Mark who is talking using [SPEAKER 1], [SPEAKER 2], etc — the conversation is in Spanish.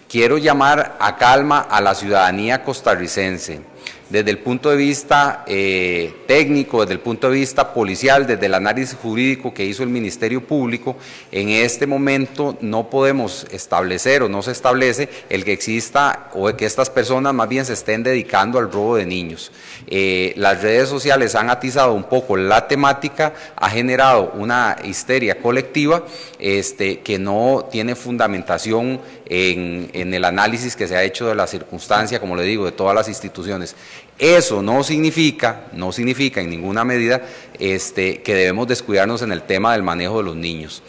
[SPEAKER 1] quiero llamar a calma a la ciudadanía costarricense. Desde el punto de vista técnico, desde el punto de vista policial, desde el análisis jurídico que hizo el Ministerio Público, en este momento no podemos establecer o no se establece el que exista o que estas personas más bien se estén dedicando al robo de niños. Las redes sociales han atizado un poco la temática, ha generado una histeria colectiva que no tiene fundamentación en el análisis que se ha hecho de la circunstancia, como le digo, de todas las instituciones. Eso no significa en ninguna medida que debemos descuidarnos en el tema del manejo de los niños.